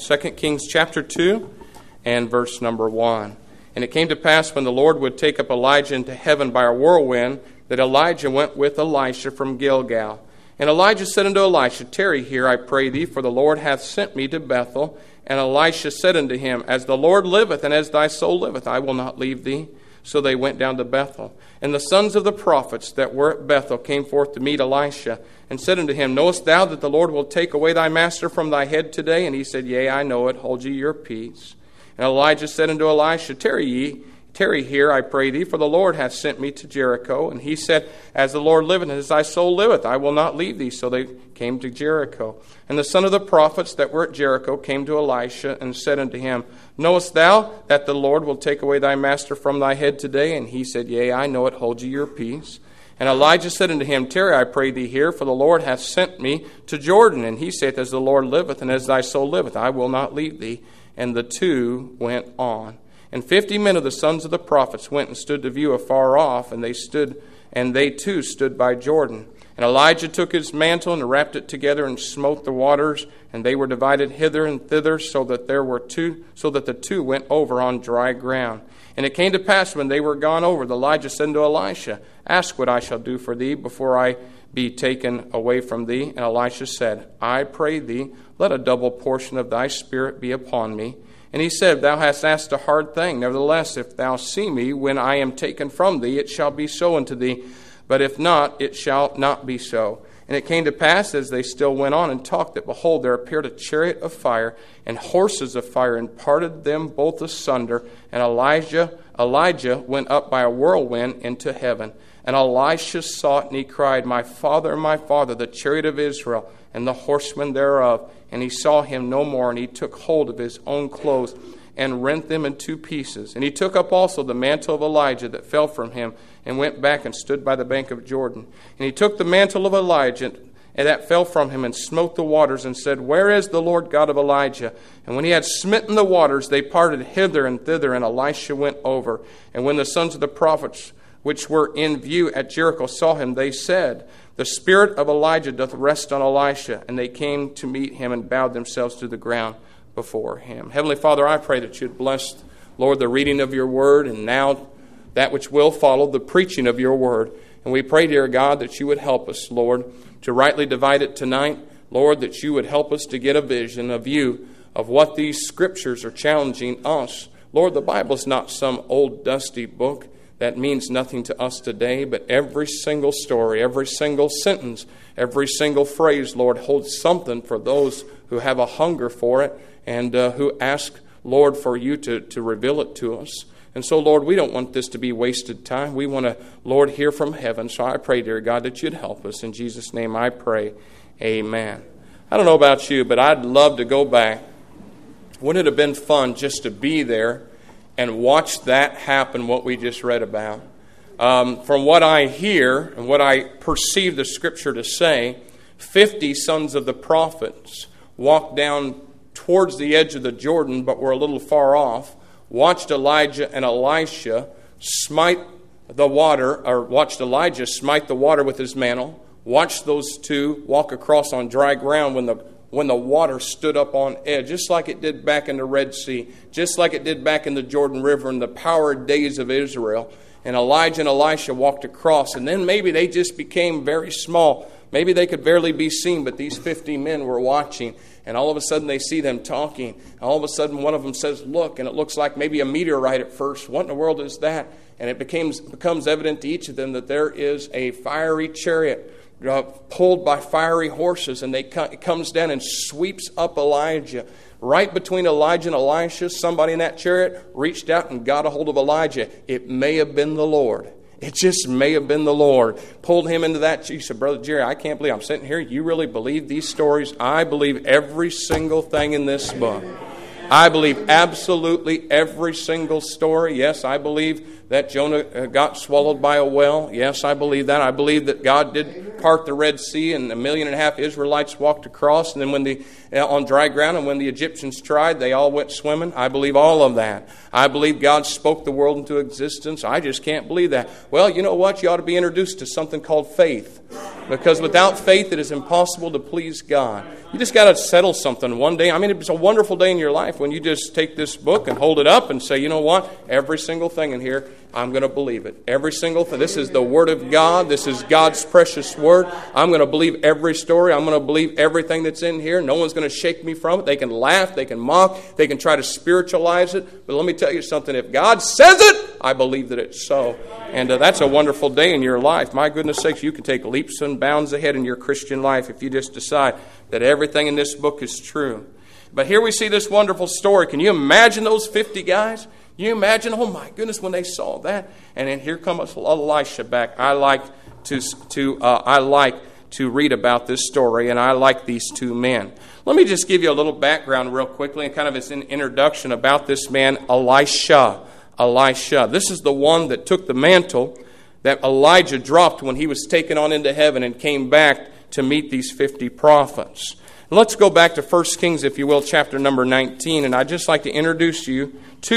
2 Kings chapter 2 and verse number 1. And it came to pass when the Lord would take up Elijah into heaven by a whirlwind, that Elijah went with Elisha from Gilgal. And Elijah said unto Elisha, Tarry here, I pray thee, for the Lord hath sent me to Bethel. And Elisha said unto him, As the Lord liveth, and as thy soul liveth, I will not leave thee. So they went down to Bethel. And the sons of the prophets that were at Bethel came forth to meet Elisha, and said unto him, Knowest thou that the Lord will take away thy master from thy head today? And he said, Yea, I know it. Hold ye your peace. And Elijah said unto Elisha, Tarry here, I pray thee, for the Lord hath sent me to Jericho. And he said, As the Lord liveth, and as thy soul liveth, I will not leave thee. So they came to Jericho. And the son of the prophets that were at Jericho came to Elisha, and said unto him, Knowest thou that the Lord will take away thy master from thy head today? And he said, Yea, I know it. Hold ye your peace. And Elijah said unto him, Tarry, I pray thee here, for the Lord hath sent me to Jordan. And he saith, As the Lord liveth, and as thy soul liveth, I will not leave thee. And the two went on. And 50 men of the sons of the prophets went and stood to view afar off, and they too stood by Jordan. And Elijah took his mantle and wrapped it together and smote the waters, and they were divided hither and thither, so that the two went over on dry ground. And it came to pass when they were gone over, that Elijah said unto Elisha, Ask what I shall do for thee before I be taken away from thee. And Elisha said, I pray thee, let a double portion of thy spirit be upon me. And he said, Thou hast asked a hard thing. Nevertheless, if thou see me when I am taken from thee, it shall be so unto thee. But if not, it shall not be so. And it came to pass, as they still went on and talked, that behold, there appeared a chariot of fire and horses of fire, and parted them both asunder. And Elijah went up by a whirlwind into heaven. And Elisha saw it, and he cried, My father, the chariot of Israel, and the horsemen thereof. And he saw him no more, and he took hold of his own clothes, and rent them in two pieces. And he took up also the mantle of Elijah that fell from him, and went back and stood by the bank of Jordan. And he took the mantle of Elijah and that fell from him, and smote the waters, and said, Where is the Lord God of Elijah? And when he had smitten the waters, they parted hither and thither, and Elisha went over. And when the sons of the prophets which were in view at Jericho saw him, they said, The spirit of Elijah doth rest on Elisha. And they came to meet him, and bowed themselves to the ground before him. Heavenly Father, I pray that you'd bless, Lord, the reading of your word, and now that which will follow, the preaching of your word. And we pray, dear God, that you would help us, Lord, to rightly divide it tonight. Lord, that you would help us to get a vision, a view of what these scriptures are challenging us. Lord, the Bible's not some old dusty book that means nothing to us today, but every single story, every single sentence, every single phrase, Lord, holds something for those who have a hunger for it, and who ask, Lord, for you to reveal it to us. And so, Lord, we don't want this to be wasted time. We want to, Lord, hear from heaven. So I pray, dear God, that you'd help us. In Jesus' name I pray. Amen. I don't know about you, but I'd love to go back. Wouldn't it have been fun just to be there and watch that happen, what we just read about? From what I hear and what I perceive the Scripture to say, 50 sons of the prophets walked down towards the edge of the Jordan, but were a little far off, watched Elijah and Elisha smite the water, or watched Elijah smite the water with his mantle, watched those two walk across on dry ground when the water stood up on edge, just like it did back in the Red Sea, just like it did back in the Jordan River in the power days of Israel. And Elijah and Elisha walked across, and then maybe they just became very small. Maybe they could barely be seen, but these 50 men were watching. And all of a sudden they see them talking. And all of a sudden one of them says, Look, and it looks like maybe a meteorite at first. What in the world is that? And it becomes evident to each of them that there is a fiery chariot pulled by fiery horses. And it comes down and sweeps up Elijah. Right between Elijah and Elisha, somebody in that chariot reached out and got a hold of Elijah. It may have been the Lord. It just may have been the Lord. Pulled him into that. He said, Brother Jerry, I can't believe I'm sitting here. You really believe these stories? I believe every single thing in this book. I believe absolutely every single story. Yes, I believe that Jonah got swallowed by a whale. Yes, I believe that. I believe that God did part the Red Sea and 1.5 million Israelites walked across. And then on dry ground, and when the Egyptians tried, they all went swimming. I believe all of that. I believe God spoke the world into existence. I just can't believe that. Well, you know what? You ought to be introduced to something called faith. Because without faith, it is impossible to please God. You just got to settle something one day. I mean, it's a wonderful day in your life when you just take this book and hold it up and say, you know what? Every single thing in here, I'm going to believe it. Every single thing. This is the Word of God. This is God's precious Word. I'm going to believe every story. I'm going to believe everything that's in here. No one's going to shake me from it. They can laugh. They can mock. They can try to spiritualize it. But let me tell you something. If God says it, I believe that it's so. And that's a wonderful day in your life. My goodness sakes, you can take leaps and bounds ahead in your Christian life if you just decide that everything in this book is true. But here we see this wonderful story. Can you imagine those 50 guys? Can you imagine, oh my goodness, when they saw that? And then here comes Elisha back. I like to read about this story, and I like these two men. Let me just give you a little background real quickly and kind of as an introduction about this man, Elisha. Elisha. This is the one that took the mantle that Elijah dropped when he was taken on into heaven and came back to meet these 50 prophets. And let's go back to 1 Kings, if you will, chapter number 19. And I'd just like to introduce you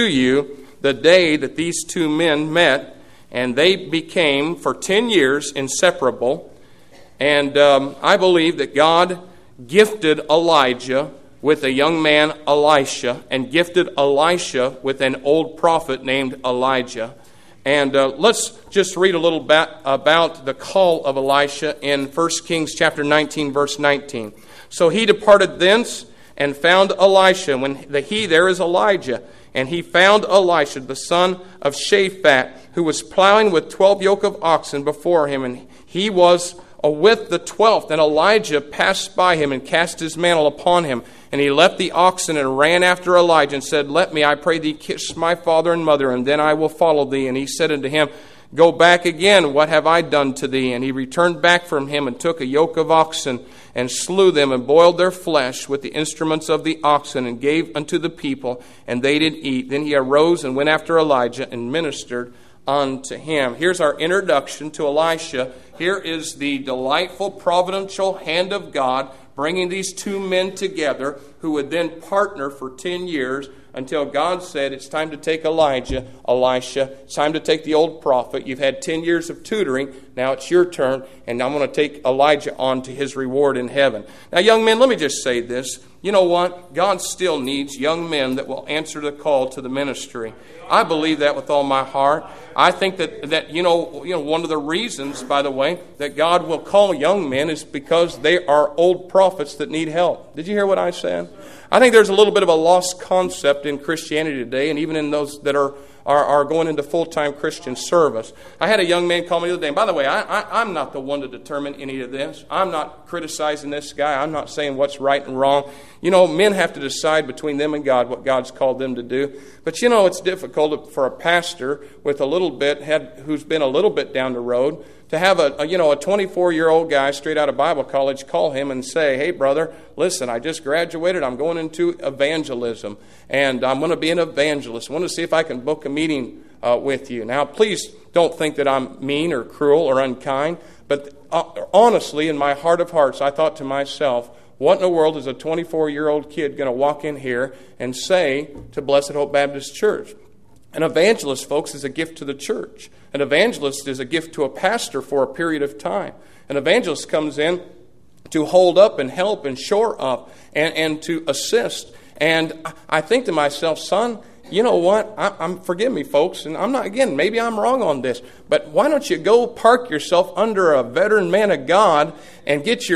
the day that these two men met. And they became, for 10 years, inseparable. And I believe that God gifted Elijah with a young man, Elisha, and gifted Elisha with an old prophet named Elijah. And let's just read a little bit about the call of Elisha in 1 Kings chapter 19, verse 19. So he departed thence and found Elisha. When the he there is Elijah. And he found Elisha, the son of Shaphat, who was plowing with 12 yoke of oxen before him. And he was with the 12th. And Elijah passed by him and cast his mantle upon him. And he left the oxen and ran after Elijah and said, Let me, I pray thee, kiss my father and mother, and then I will follow thee. And he said unto him, Go back again, what have I done to thee? And he returned back from him and took a yoke of oxen and slew them and boiled their flesh with the instruments of the oxen and gave unto the people, and they did eat. Then he arose and went after Elijah and ministered unto him. Here's our introduction to Elisha. Here is the delightful providential hand of God bringing these two men together who would then partner for 10 years until God said, it's time to take Elisha, it's time to take the old prophet. You've had 10 years of tutoring. Now it's your turn, and I'm going to take Elijah on to his reward in heaven. Now, young men, let me just say this. You know what? God still needs young men that will answer the call to the ministry. I believe that with all my heart. I think that you know one of the reasons, by the way, that God will call young men is because they are old prophets that need help. Did you hear what I said? I think there's a little bit of a lost concept in Christianity today, and even in those that are going into full-time Christian service. I had a young man call me the other day. And by the way, I'm not the one to determine any of this. I'm not criticizing this guy. I'm not saying what's right and wrong. You know, men have to decide between them and God what God's called them to do. But you know, it's difficult for a pastor with a little bit, who's been a little bit down the road, to have a 24-year-old guy straight out of Bible college call him and say, hey, brother, listen, I just graduated. I'm going into evangelism, and I'm going to be an evangelist. I want to see if I can book a meeting with you. Now, please don't think that I'm mean or cruel or unkind, but honestly, in my heart of hearts, I thought to myself, what in the world is a 24-year-old kid going to walk in here and say to Blessed Hope Baptist Church? An evangelist, folks, is a gift to the church. An evangelist is a gift to a pastor for a period of time. An evangelist comes in to hold up and help and shore up and to assist. And I think to myself, son, you know what? Forgive me, folks, and I'm not, again, maybe I'm wrong on this, but why don't you go park yourself under a veteran man of God and get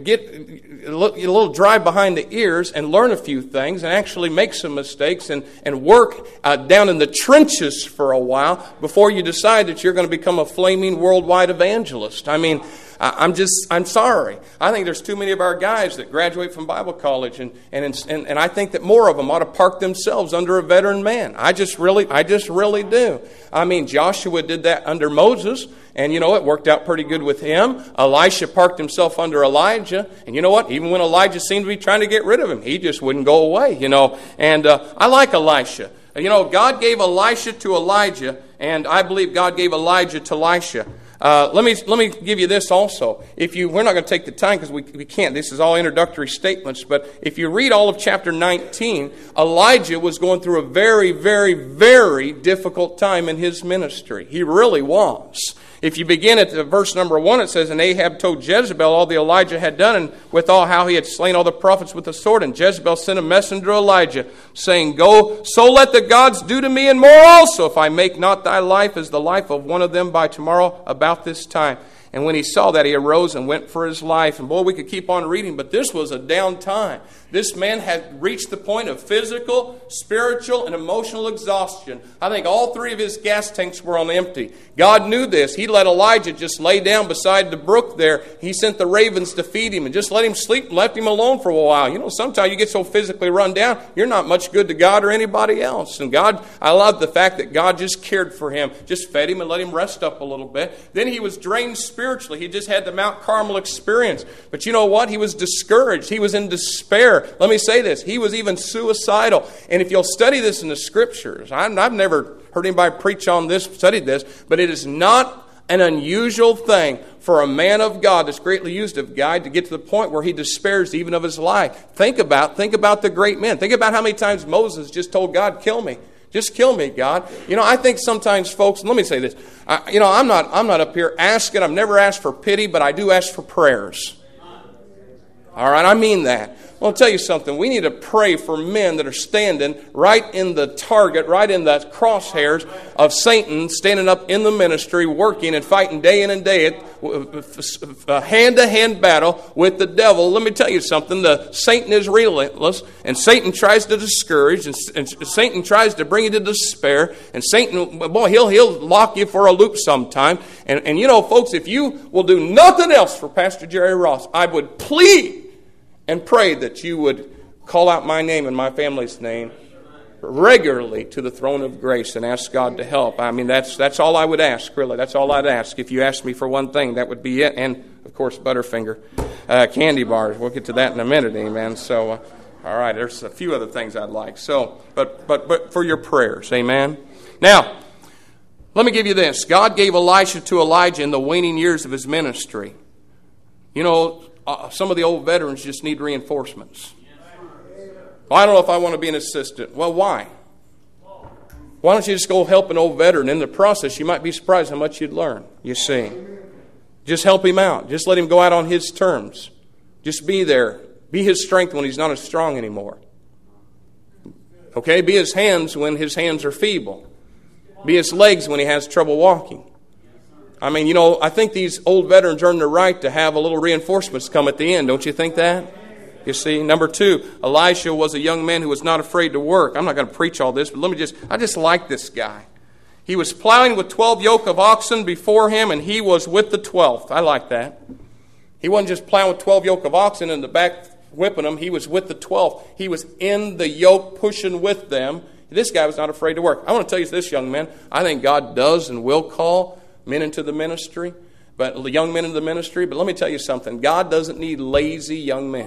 a little drive behind the ears and learn a few things and actually make some mistakes and work down in the trenches for a while before you decide that you're going to become a flaming worldwide evangelist. I mean, I'm sorry. I think there's too many of our guys that graduate from Bible college, and I think that more of them ought to park themselves under a veteran man. I just really do. I mean, Joshua did that under Moses, and you know, it worked out pretty good with him. Elisha parked himself under Elijah, and you know what? Even when Elijah seemed to be trying to get rid of him, he just wouldn't go away, you know. And I like Elisha. You know, God gave Elisha to Elijah, and I believe God gave Elijah to Elisha. Let me give you this also. We're not going to take the time because we can't. This is all introductory statements. But if you read all of chapter 19, Elijah was going through a very, very, very difficult time in his ministry. He really was. If you begin at verse number 1, it says, and Ahab told Jezebel all that Elijah had done, and withal how he had slain all the prophets with the sword. And Jezebel sent a messenger to Elijah, saying, Go, so let the gods do to me and more also, if I make not thy life as the life of one of them by tomorrow about this time. And when he saw that, he arose and went for his life. And boy, we could keep on reading, but this was a down time. This man had reached the point of physical, spiritual, and emotional exhaustion. I think all three of his gas tanks were on empty. God knew this. He let Elijah just lay down beside the brook there. He sent the ravens to feed him and just let him sleep and left him alone for a while. You know, sometimes you get so physically run down, you're not much good to God or anybody else. And God, I love the fact that God just cared for him, just fed him and let him rest up a little bit. Then he was drained spiritually. He just had the Mount Carmel experience. But you know what? He was discouraged. He was in despair. Let me say this. He was even suicidal. And if you'll study this in the Scriptures, I've never heard anybody preach on this, studied this, but it is not an unusual thing for a man of God that's greatly used of God to get to the point where he despairs even of his life. Think about the great men. Think about how many times Moses just told God, kill me. Just kill me, God. You know, I think sometimes folks, let me say this. I'm not up here asking, I've never asked for pity, but I do ask for prayers. All right, I mean that. Well, I'll tell you something. We need to pray for men that are standing right in the target, right in the crosshairs of Satan, standing up in the ministry, working and fighting day in and day out, hand-to-hand battle with the devil. Let me tell you something. Satan is relentless, and Satan tries to discourage, and Satan tries to bring you to despair, and Satan, boy, he'll lock you for a loop sometime. And you know, folks, if you will do nothing else for Pastor Jerry Ross, I would plead and pray that you would call out my name and my family's name regularly to the throne of grace and ask God to help. I mean, that's all I would ask, really. That's all I'd ask. If you asked me for one thing, that would be it. And, of course, Butterfinger candy bars. We'll get to that in a minute, amen. So, all right, there's a few other things I'd like. So, but for your prayers, amen. Now, let me give you this. God gave Elisha to Elijah in the waning years of his ministry. You know, some of the old veterans just need reinforcements. Well, I don't know if I want to be an assistant. Well, why? Why don't you just go help an old veteran? In the process, you might be surprised how much you'd learn, you see. Just help him out. Just let him go out on his terms. Just be there. Be his strength when he's not as strong anymore. Okay? Be his hands when his hands are feeble. Be his legs when he has trouble walking. I mean, you know, I think these old veterans earn the right to have a little reinforcements come at the end. Don't you think that? You see, number 2, Elisha was a young man who was not afraid to work. I'm not going to preach all this, but I just like this guy. He was plowing with 12 yoke of oxen before him, and he was with the 12th. I like that. He wasn't just plowing with 12 yoke of oxen in the back whipping them. He was with the 12th. He was in the yoke pushing with them. This guy was not afraid to work. I want to tell you this, young man. I think God does and will call men into the ministry, but young men into the ministry. But let me tell you something. God doesn't need lazy young men.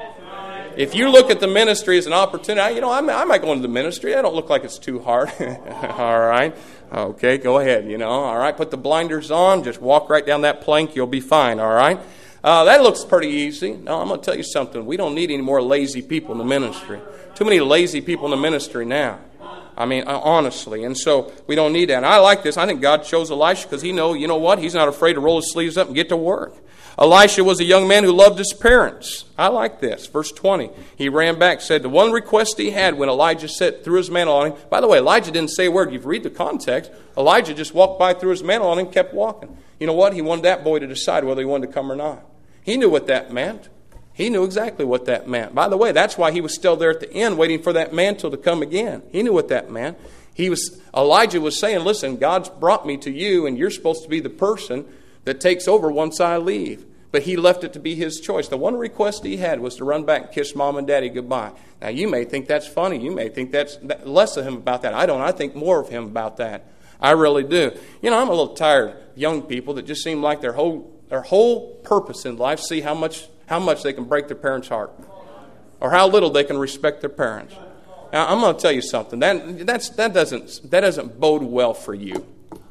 If you look at the ministry as an opportunity, you know, I might go into the ministry. I don't look like it's too hard. All right. Okay, go ahead, you know. All right, put the blinders on. Just walk right down that plank. You'll be fine, all right. That looks pretty easy. No, I'm going to tell you something. We don't need any more lazy people in the ministry. Too many lazy people in the ministry now. I mean, honestly. And so we don't need that. And I like this. I think God chose Elisha because you know what? He's not afraid to roll his sleeves up and get to work. Elisha was a young man who loved his parents. I like this. Verse 20. He ran back, said the one request he had when Elijah threw his mantle on him. By the way, Elijah didn't say a word. You read the context. Elijah just walked by, threw his mantle on him, and kept walking. You know what? He wanted that boy to decide whether he wanted to come or not. He knew what that meant. He knew exactly what that meant. By the way, that's why he was still there at the end waiting for that mantle to come again. He knew what that meant. Elijah was saying, listen, God's brought me to you, and you're supposed to be the person that takes over once I leave. But he left it to be his choice. The one request he had was to run back and kiss mom and daddy goodbye. Now, you may think that's funny. You may think that's less of him about that. I don't. I think more of him about that. I really do. You know, I'm a little tired of young people that just seem like their whole purpose in life, see how much they can break their parents' heart, or how little they can respect their parents. Now, I'm going to tell you something. That doesn't bode well for you.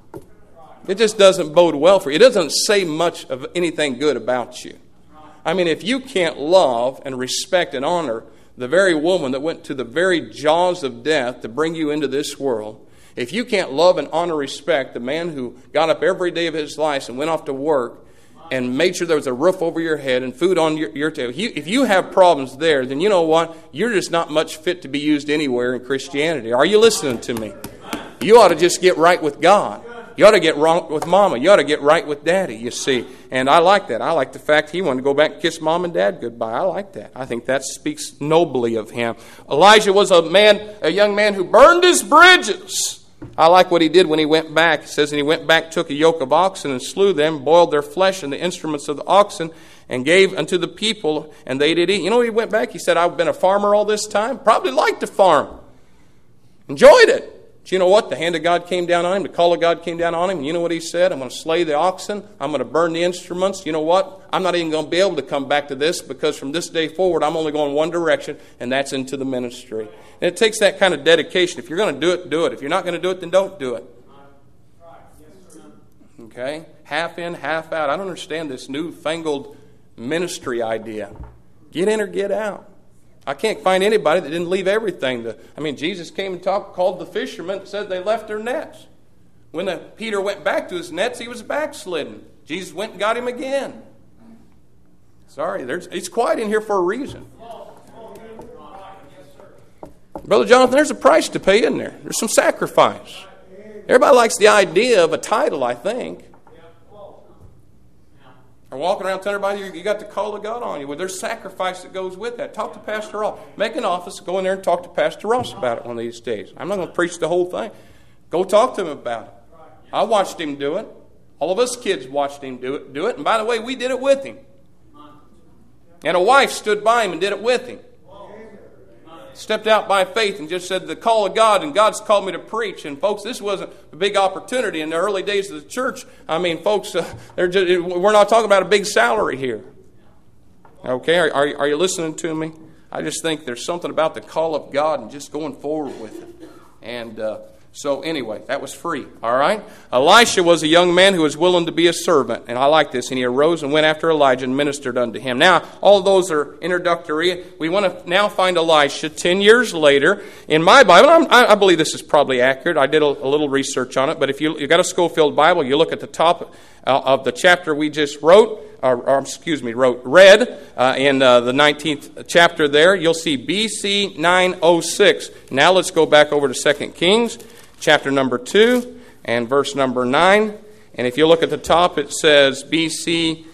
It just doesn't bode well for you. It doesn't say much of anything good about you. I mean, if you can't love and respect and honor the very woman that went to the very jaws of death to bring you into this world, If you can't love and honor, respect the man who got up every day of his life and went off to work and made sure there was a roof over your head and food on your table, if you have problems there, then you know what? You're just not much fit to be used anywhere in Christianity. Are you listening to me? You ought to just get right with God. You ought to get wrong with Mama. You ought to get right with Daddy, you see. And I like that. I like the fact he wanted to go back and kiss Mom and Dad goodbye. I like that. I think that speaks nobly of him. Elijah was a young man who burned his bridges. I like what he did when he went back. It says, and he went back, took a yoke of oxen and slew them, boiled their flesh and the instruments of the oxen, and gave unto the people, and they did eat. You know, he went back, he said, I've been a farmer all this time. Probably liked to farm. Enjoyed it. But you know what? The hand of God came down on him. The call of God came down on him. And you know what he said? I'm going to slay the oxen. I'm going to burn the instruments. You know what? I'm not even going to be able to come back to this, because from this day forward, I'm only going one direction, and that's into the ministry. And it takes that kind of dedication. If you're going to do it, do it. If you're not going to do it, then don't do it. Okay? Half in, half out. I don't understand this newfangled ministry idea. Get in or get out. I can't find anybody that didn't leave everything. Jesus came and called the fishermen and said they left their nets. When Peter went back to his nets, he was backslidden. Jesus went and got him again. Sorry, it's quiet in here for a reason. Brother Jonathan, there's a price to pay in there. There's some sacrifice. Everybody likes the idea of a title, I think. Or walking around telling everybody you got the call of God on you. Well, there's sacrifice that goes with that. Talk to Pastor Ross. Make an office, go in there and talk to Pastor Ross about it one of these days. I'm not going to preach the whole thing. Go talk to him about it. I watched him do it. All of us kids watched him do it. And by the way, we did it with him. And a wife stood by him and did it with him. Stepped out by faith and just said the call of God, and God's called me to preach. And folks, this wasn't a big opportunity in the early days of the church. Folks, we're not talking about a big salary here. Okay, are you listening to me? I just think there's something about the call of God and just going forward with it. And so anyway, that was free. All right? Elisha was a young man who was willing to be a servant. And I like this. And he arose and went after Elijah and ministered unto him. Now, all of those are introductory. We want to now find Elisha 10 years later. In my Bible, I believe this is probably accurate. I did a little research on it. But if you've got a Schofield Bible, you look at the top of the chapter we just read in the 19th chapter there. You'll see BC 906. Now let's go back over to 2 Kings. Chapter number 2 and verse number 9. And if you look at the top, it says BC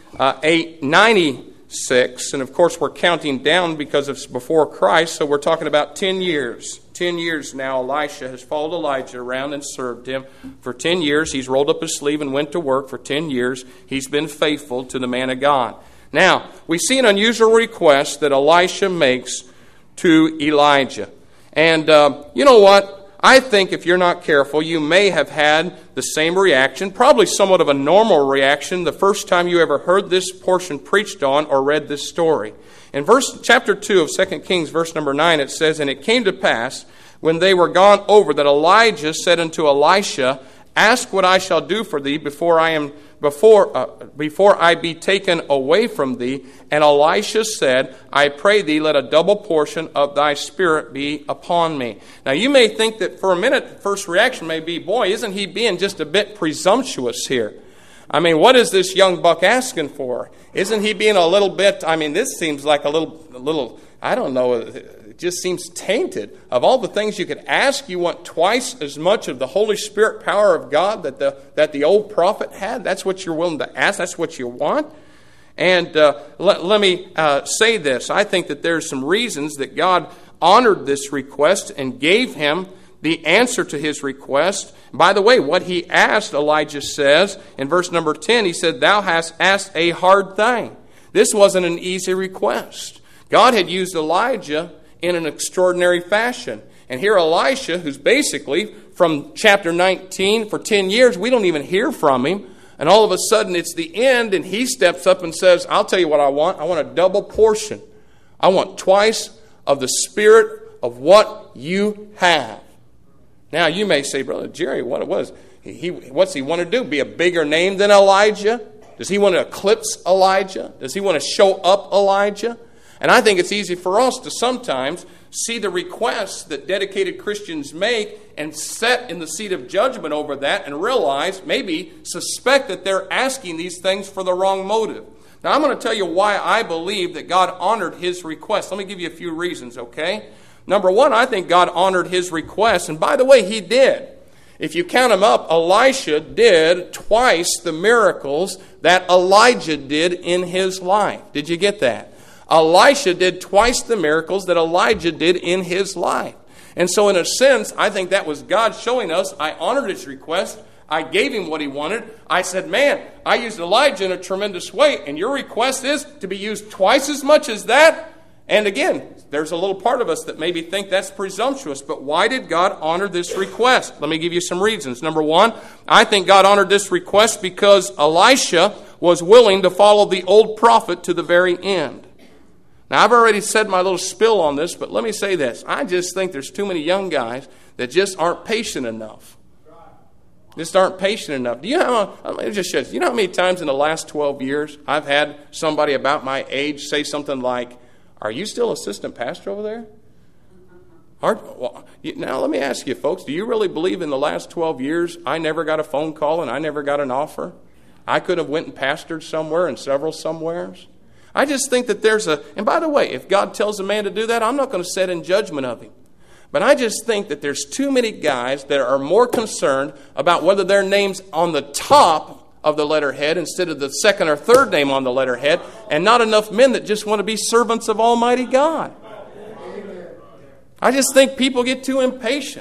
896. And of course, we're counting down because it's before Christ. So we're talking about 10 years. 10 years now, Elisha has followed Elijah around and served him. For 10 years, he's rolled up his sleeve and went to work. For 10 years, he's been faithful to the man of God. Now, we see an unusual request that Elisha makes to Elijah. And you know what? I think if you're not careful, you may have had the same reaction, probably somewhat of a normal reaction, the first time you ever heard this portion preached on or read this story. In chapter 2 of 2 Kings, verse number 9, it says, And it came to pass, when they were gone over, that Elijah said unto Elisha, Ask what I shall do for thee before I be taken away from thee. And Elisha said, I pray thee, let a double portion of thy spirit be upon me. Now you may think that for a minute, the first reaction may be, boy, isn't he being just a bit presumptuous here? What is this young buck asking for? Isn't he being a little bit, this seems like a little, I don't know, it just seems tainted. Of all the things you could ask, you want twice as much of the Holy Spirit power of God that the old prophet had. That's what you're willing to ask. That's what you want. And let me say this. I think that there's some reasons that God honored this request and gave him the answer to his request. By the way, what he asked, Elijah says, in verse number 10, he said, Thou hast asked a hard thing. This wasn't an easy request. God had used Elijah in an extraordinary fashion. And here Elisha, who's basically from chapter 19 for 10 years, we don't even hear from him. And all of a sudden it's the end, and he steps up and says, I'll tell you what I want. I want a double portion. I want twice of the spirit of what you have. Now you may say, Brother Jerry, what's he want to do? Be a bigger name than Elijah? Does he want to eclipse Elijah? Does he want to show up Elijah? And I think it's easy for us to sometimes see the requests that dedicated Christians make and set in the seat of judgment over that and realize, maybe suspect that they're asking these things for the wrong motive. Now, I'm going to tell you why I believe that God honored his request. Let me give you a few reasons, okay? Number one, I think God honored his request. And by the way, he did. If you count them up, Elisha did twice the miracles that Elijah did in his life. Did you get that? Elisha did twice the miracles that Elijah did in his life. And so in a sense, I think that was God showing us, I honored his request. I gave him what he wanted. I said, man, I used Elijah in a tremendous way, and your request is to be used twice as much as that? And again, there's a little part of us that maybe think that's presumptuous, but why did God honor this request? Let me give you some reasons. Number one, I think God honored this request because Elisha was willing to follow the old prophet to the very end. Now, I've already said my little spill on this, but let me say this. I just think there's too many young guys that just aren't patient enough. Just aren't patient enough. Do you know how many times in the last 12 years I've had somebody about my age say something like, are you still assistant pastor over there? Now, let me ask you, folks, do you really believe in the last 12 years I never got a phone call and I never got an offer? I could have went and pastored somewhere and several somewheres. I just think that and by the way, if God tells a man to do that, I'm not going to set in judgment of him. But I just think that there's too many guys that are more concerned about whether their name's on the top of the letterhead instead of the second or third name on the letterhead, and not enough men that just want to be servants of Almighty God. I just think people get too impatient.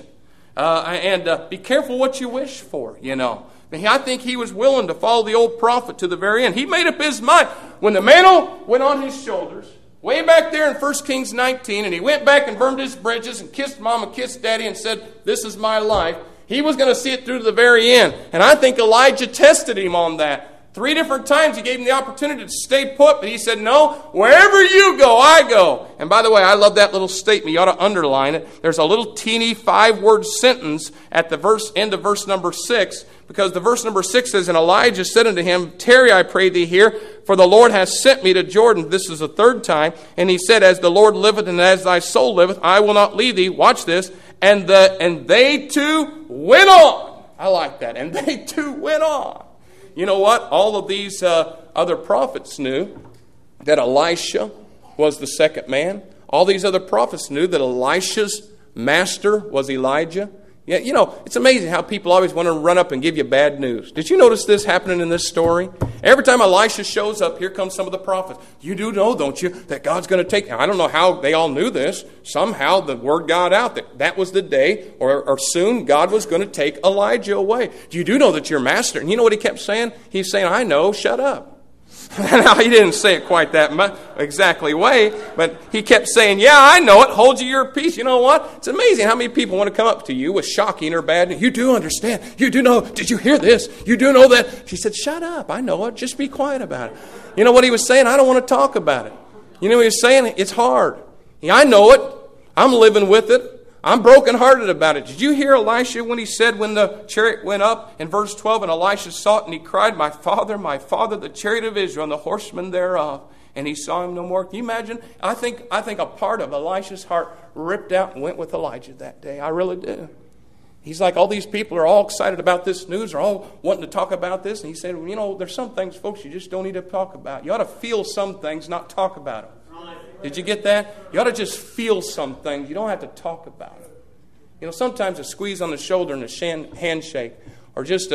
And be careful what you wish for, you know. I think he was willing to follow the old prophet to the very end. He made up his mind. When the mantle went on his shoulders, way back there in 1 Kings 19, and he went back and burned his bridges and kissed mama, kissed daddy, and said, this is my life, he was going to see it through to the very end. And I think Elijah tested him on that. 3 different times he gave him the opportunity to stay put, but he said, no, wherever you go, I go. And by the way, I love that little statement. You ought to underline it. There's a little teeny 5-word sentence at the end of verse number 6, because the verse number 6 says, and Elijah said unto him, tarry, I pray thee here, for the Lord hath sent me to Jordan. This is the 3rd time. And he said, as the Lord liveth and as thy soul liveth, I will not leave thee. Watch this. And they too went on. I like that. And they too went on. You know what? All of these other prophets knew that Elisha was the second man. All these other prophets knew that Elisha's master was Elijah. Yeah, you know, it's amazing how people always want to run up and give you bad news. Did you notice this happening in this story? Every time Elisha shows up, here comes some of the prophets. You do know, don't you, that God's going to take... I don't know how they all knew this. Somehow the word got out that was the day, or soon, God was going to take Elijah away. You do know that your master... And you know what he kept saying? He's saying, I know, shut up. Now, he didn't say it quite that exactly way, but he kept saying, yeah, I know it. Hold you your peace. You know what? It's amazing how many people want to come up to you with shocking or bad news. You do understand. You do know. Did you hear this? You do know that. She said, shut up. I know it. Just be quiet about it. You know what he was saying? I don't want to talk about it. You know what he was saying? It's hard. Yeah, I know it. I'm living with it. I'm brokenhearted about it. Did you hear Elisha when he said when the chariot went up in verse 12, and Elisha saw it and he cried, my father, the chariot of Israel and the horsemen thereof. And he saw him no more. Can you imagine? I think a part of Elisha's heart ripped out and went with Elijah that day. I really do. He's like, all these people are all excited about this news. They're all wanting to talk about this. And he said, well, you know, there's some things, folks, you just don't need to talk about. You ought to feel some things, not talk about them. Did you get that? You ought to just feel some things. You don't have to talk about it. You know, sometimes a squeeze on the shoulder and a handshake, or just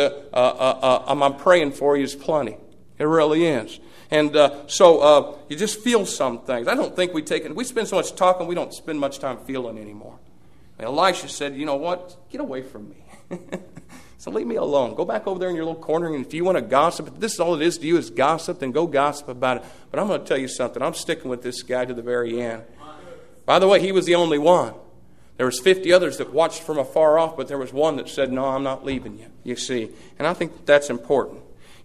I'm praying for you is plenty. It really is. And so you just feel some things. I don't think we spend so much talking, we don't spend much time feeling anymore. And Elisha said, you know what? Get away from me. So leave me alone. Go back over there in your little corner, and if you want to gossip, if this is all it is to you is gossip, then go gossip about it. But I'm going to tell you something. I'm sticking with this guy to the very end. By the way, he was the only one. There was 50 others that watched from afar off, but there was one that said, no, I'm not leaving you, you see. And I think that's important.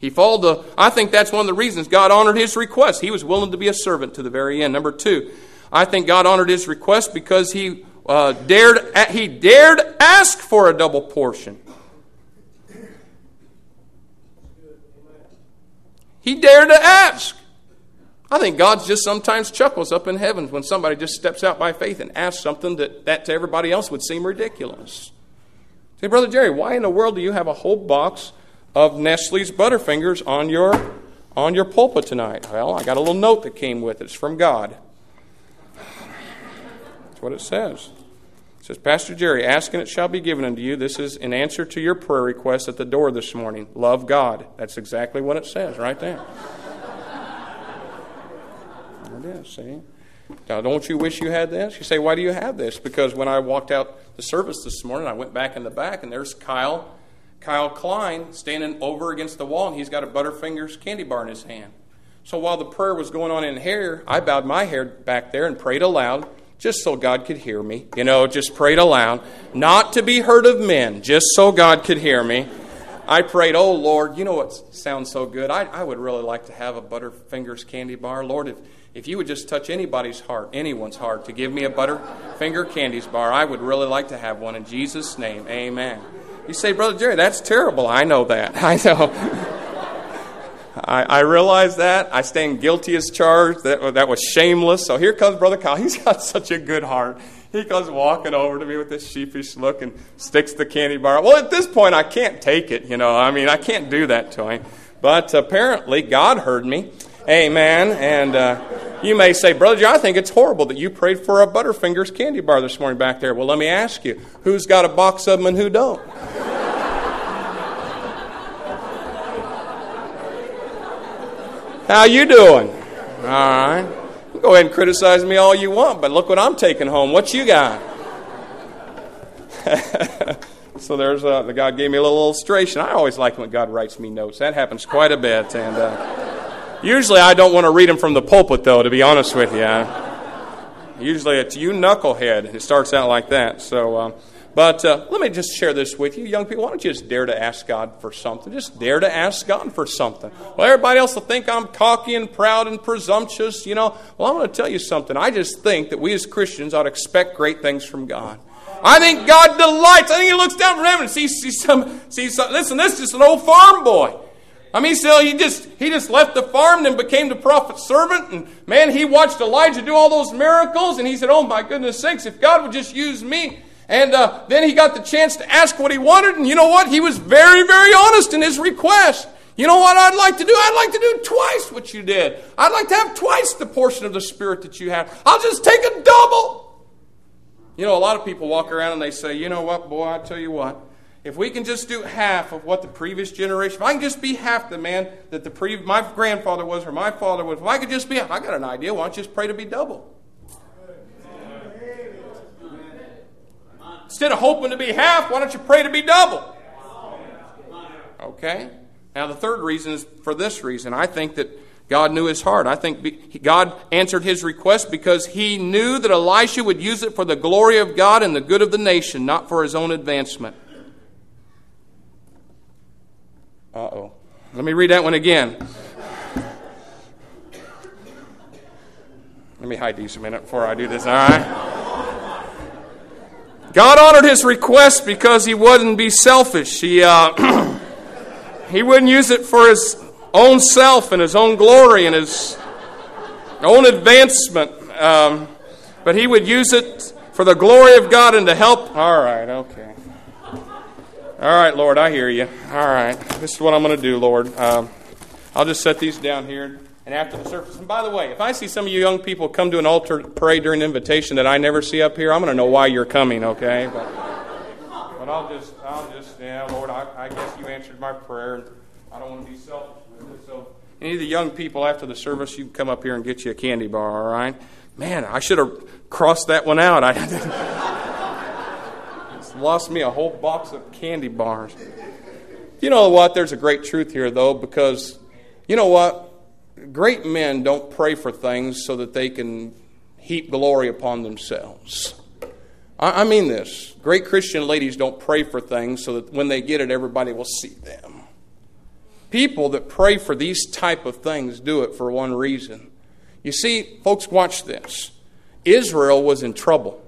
I think that's one of the reasons God honored his request. He was willing to be a servant to the very end. Number 2, I think God honored his request because he dared ask for a double portion. He dared to ask. I think God just sometimes chuckles up in heaven when somebody just steps out by faith and asks something that to everybody else would seem ridiculous. Say, Brother Jerry, why in the world do you have a whole box of Nestle's Butterfingers on your pulpit tonight? Well, I got a little note that came with it. It's from God. That's what it says. It says, Pastor Jerry, ask and it shall be given unto you. This is in answer to your prayer request at the door this morning. Love God. That's exactly what it says right there. There it is, see? Now, don't you wish you had this? You say, why do you have this? Because when I walked out the service this morning, I went back in the back, and there's Kyle Klein standing over against the wall, and he's got a Butterfingers candy bar in his hand. So while the prayer was going on in here, I bowed my head back there and prayed aloud, just so God could hear me. You know, just prayed aloud. Not to be heard of men, just so God could hear me. I prayed, oh, Lord, you know what sounds so good? I would really like to have a Butterfingers candy bar. Lord, if you would just touch anyone's heart, to give me a Butterfinger candy bar, I would really like to have one. In Jesus' name, amen. You say, Brother Jerry, that's terrible. I know that. I know. I realize that. I stand guilty as charged. That was shameless. So here comes Brother Kyle. He's got such a good heart. He comes walking over to me with this sheepish look and sticks the candy bar. Well, at this point, I can't take it, I can't do that to him. But apparently, God heard me. Amen. And you may say, Brother John, I think it's horrible that you prayed for a Butterfingers candy bar this morning back there. Well, let me ask you, who's got a box of them and who don't? How you doing? All right. Go ahead and criticize me all you want, but look what I'm taking home. What you got? So there's the God gave me a little illustration. I always like when God writes me notes. That happens quite a bit. And usually I don't want to read them from the pulpit, though, to be honest with you. Usually it's you knucklehead. It starts out like that. So, but let me just share this with you. Young people, why don't you just dare to ask God for something? Just dare to ask God for something. Well, everybody else will think I'm cocky and proud and presumptuous, Well, I'm going to tell you something. I just think that we as Christians ought to expect great things from God. I think God delights. I think He looks down from heaven and sees some. Listen, this is just an old farm boy. So he just left the farm and became the prophet's servant. And man, he watched Elijah do all those miracles. And he said, oh my goodness sakes, if God would just use me. And then he got the chance to ask what he wanted. And you know what? He was very, very honest in his request. You know what I'd like to do? I'd like to do twice what you did. I'd like to have twice the portion of the Spirit that you have. I'll just take a double. A lot of people walk around and they say, you know what, boy, I tell you what. If we can just do half of what the previous generation, if I can just be half the man that my grandfather was or my father was, if I could just be half, I got an idea. Why don't you just pray to be double? Instead of hoping to be half, why don't you pray to be double? Okay? Now the third reason is for this reason. I think that God knew his heart. I think God answered his request because he knew that Elisha would use it for the glory of God and the good of the nation, not for his own advancement. Uh-oh. Let me read that one again. Let me hide these a minute before I do this, all right? God honored his request because he wouldn't be selfish. He wouldn't use it for his own self and his own glory and his own advancement. But he would use it for the glory of God and to help. All right, okay. All right, Lord, I hear you. All right, this is what I'm going to do, Lord. I'll just set these down here. And after the service, and by the way, if I see some of you young people come to an altar pray during invitation that I never see up here, I'm going to know why you're coming, okay? But I'll just, Lord, I guess you answered my prayer, and I don't want to be selfish with it. So any of the young people after the service, you can come up here and get you a candy bar, all right? Man, I should have crossed that one out. It's lost me a whole box of candy bars. You know what? There's a great truth here, though, because you know what? Great men don't pray for things so that they can heap glory upon themselves. I mean this. Great Christian ladies don't pray for things so that when they get it, everybody will see them. People that pray for these type of things do it for one reason. You see, folks, watch this. Israel was in trouble.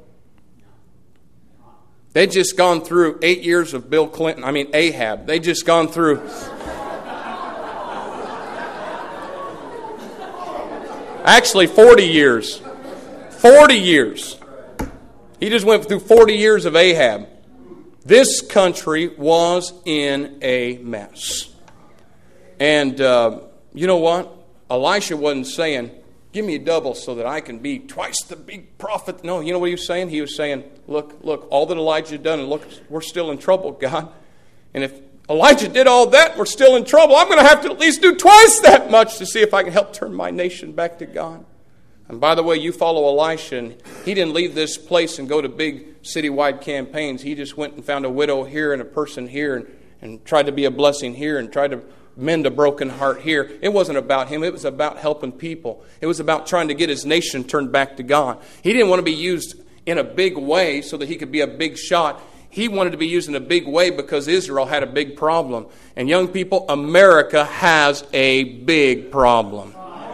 They'd just gone through 8 years of Ahab. They'd just gone through... Actually, 40 years. 40 years. He just went through 40 years of Ahab. This country was in a mess. And you know what? Elisha wasn't saying, give me a double so that I can be twice the big prophet. No, you know what he was saying? He was saying, look, all that Elijah had done, and look, we're still in trouble, God. And if Elijah did all that, we're still in trouble. I'm going to have to at least do twice that much to see if I can help turn my nation back to God. And by the way, you follow Elisha, and he didn't leave this place and go to big citywide campaigns. He just went and found a widow here and a person here and tried to be a blessing here and tried to mend a broken heart here. It wasn't about him. It was about helping people. It was about trying to get his nation turned back to God. He didn't want to be used in a big way so that he could be a big shot. He wanted to be used in a big way because Israel had a big problem. And young people, America has a big problem.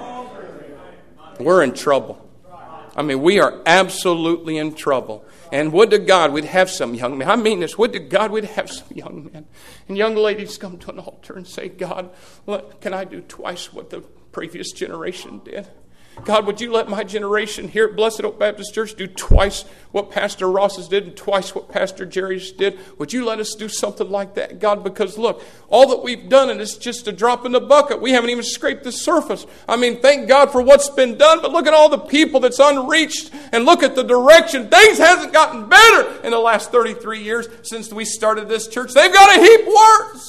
We're in trouble. I mean, we are absolutely in trouble. And would to God we'd have some young men. I mean this. Would to God we'd have some young men. And young ladies come to an altar and say, God, can I do twice what the previous generation did? God, would you let my generation here at Blessed Oak Baptist Church do twice what Pastor Ross's did and twice what Pastor Jerry's did? Would you let us do something like that, God? Because look, all that we've done, and it's just a drop in the bucket. We haven't even scraped the surface. I mean, thank God for what's been done, but look at all the people that's unreached, and look at the direction. Things hasn't gotten better in the last 33 years since we started this church. They've got a heap worse.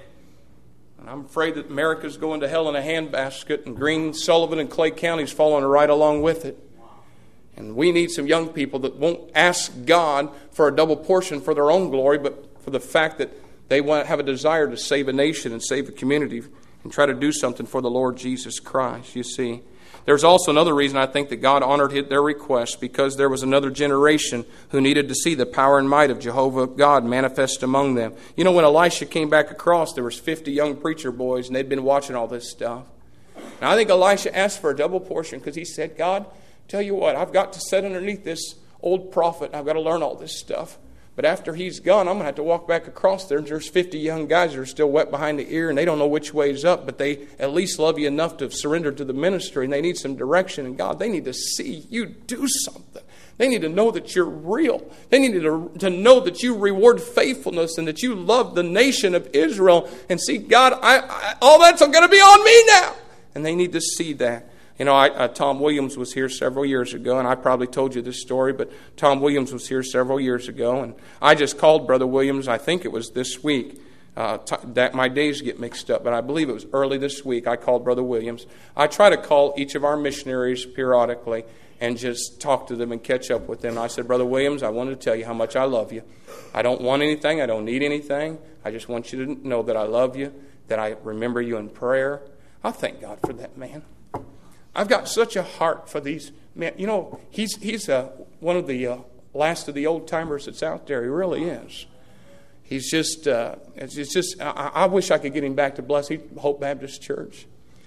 I'm afraid that America's going to hell in a handbasket, and Greene, Sullivan, and Clay counties following right along with it. And we need some young people that won't ask God for a double portion for their own glory, but for the fact that they want to have a desire to save a nation and save a community and try to do something for the Lord Jesus Christ, you see. There's also another reason I think that God honored their request, because there was another generation who needed to see the power and might of Jehovah God manifest among them. You know, when Elisha came back across, there was 50 young preacher boys, and they'd been watching all this stuff. And I think Elisha asked for a double portion because he said, God, tell you what, I've got to sit underneath this old prophet. I've got to learn all this stuff. But after he's gone, I'm going to have to walk back across there. And there's 50 young guys that are still wet behind the ear, and they don't know which way's up, but they at least love you enough to surrender to the ministry, and they need some direction. And God, they need to see you do something. They need to know that you're real. They need to know that you reward faithfulness and that you love the nation of Israel. And see, God, all that's going to be on me now. And they need to see that. You know, Tom Williams was here several years ago, and I probably told you this story, but Tom Williams was here several years ago, and I just called Brother Williams, I think it was this week. That my days get mixed up, but I believe it was early this week. I called Brother Williams. I try to call each of our missionaries periodically and just talk to them and catch up with them. I said, Brother Williams, I wanted to tell you how much I love you. I don't want anything. I don't need anything. I just want you to know that I love you, that I remember you in prayer. I thank God for that, man. I've got such a heart for these men. You know, he's one of the last of the old timers that's out there. He really is. He's just, it's just. I wish I could get him back to Blessed Hope Baptist Church.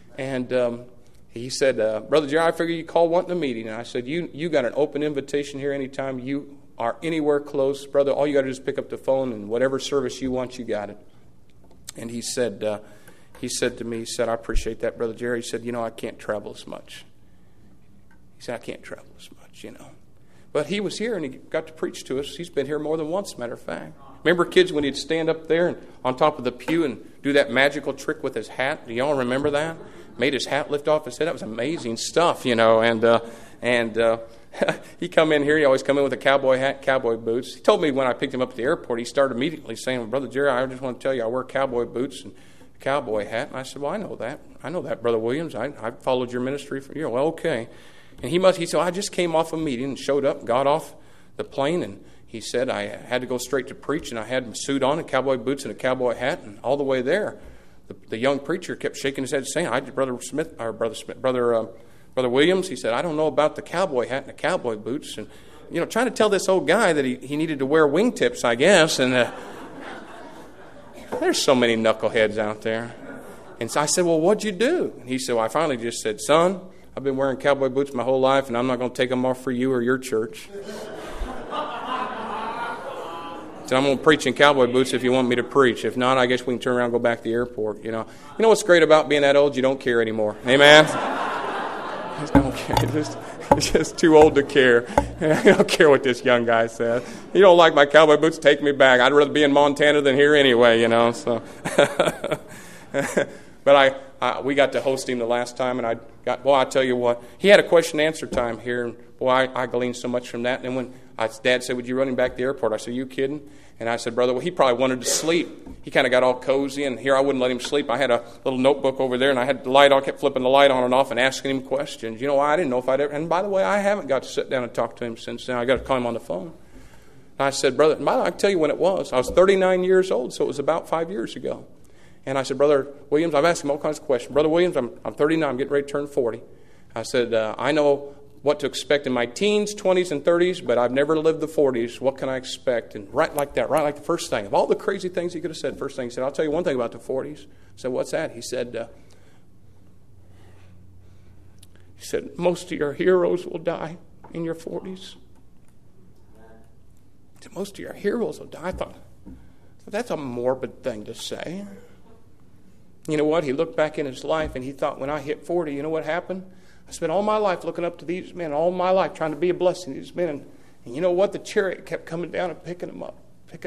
And he said, Brother Jerry, I figure you call wanting a meeting. And I said, you got an open invitation here anytime you are anywhere close, brother. All you got to do is pick up the phone, and whatever service you want, you got it. And he said to me, I appreciate that, Brother Jerry. He said, I can't travel as much. He said, I can't travel as much, But he was here, and he got to preach to us. He's been here more than once, matter of fact. Remember, kids, when he'd stand up there and on top of the pew and do that magical trick with his hat? Do y'all remember that? Made his hat lift off his head. That was amazing stuff, And he come in here. He always come in with a cowboy hat, cowboy boots. He told me when I picked him up at the airport, he started immediately saying, well, Brother Jerry, I just want to tell you I wear cowboy boots and cowboy hat. And I said, well, I know that, Brother Williams. I followed your ministry for years. Well, okay. And he said, I just came off a meeting and showed up, got off the plane, and he said I had to go straight to preach, and I had my suit on and cowboy boots and a cowboy hat, and all the way there, the young preacher kept shaking his head saying, Brother Williams, he said, I don't know about the cowboy hat and the cowboy boots, and trying to tell this old guy that he needed to wear wingtips, I guess, and there's so many knuckleheads out there. And so I said, well, what'd you do? And he said, well, I finally just said, son, I've been wearing cowboy boots my whole life, and I'm not going to take them off for you or your church. So I'm going to preach in cowboy boots if you want me to preach. If not, I guess we can turn around and go back to the airport. You know what's great about being that old? You don't care anymore. Amen? don't care. Just too old to care. I don't care what this young guy says. You don't like my cowboy boots? Take me back. I'd rather be in Montana than here anyway, So, but we got to host him the last time, and I tell you what, he had a question and answer time here, and boy, I gleaned so much from that. And then when Dad said, "Would you run him back to the airport?" I said, "Are you kidding?" And I said, "Brother, well, he probably wanted to sleep." He kind of got all cozy, and here I wouldn't let him sleep. I had a little notebook over there, and I had the light on, kept flipping the light on and off and asking him questions. You know why? I didn't know if I'd ever. And by the way, I haven't got to sit down and talk to him since then. I got to call him on the phone. And I said, "Brother," and by the way, I can tell you when it was. I was 39 years old, so it was about 5 years ago. And I said, "Brother Williams," I've asked him all kinds of questions. "Brother Williams, I'm 39. I'm getting ready to turn 40. I said, I know what to expect in my teens, 20s, and 30s, but I've never lived the 40s. What can I expect?" And right like that, right like the first thing. Of all the crazy things he could have said, first thing he said, "I'll tell you one thing about the 40s. I said, "What's that?" He said, "Most of your heroes will die in your 40s. He said, "Most of your heroes will die." I thought, that's a morbid thing to say. You know what? He looked back in his life and he thought, when I hit 40, you know what happened? I spent all my life looking up to these men, all my life trying to be a blessing to these men. And you know what? The chariot kept coming down and picking them up.